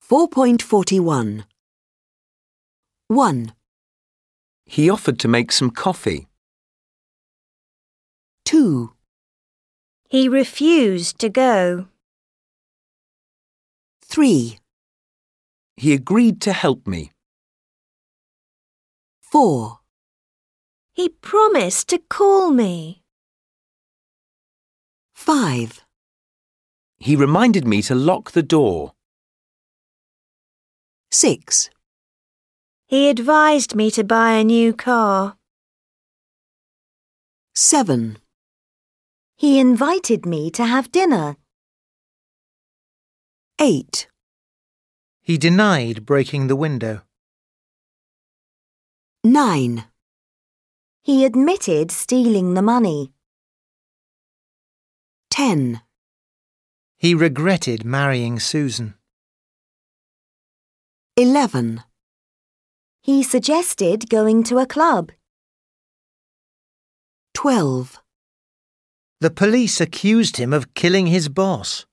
4.41 1, He offered to make some coffee. 2, He refused to go. 3, He agreed to help me. 4, He promised to call me. 5, He reminded me to lock the door. 6, He advised me to buy a new car. 7, He invited me to have dinner. 8, He denied breaking the window. 9, He admitted stealing the money. 10, He regretted marrying Susan. 11, He suggested going to a club. 12, The police accused him of killing his boss.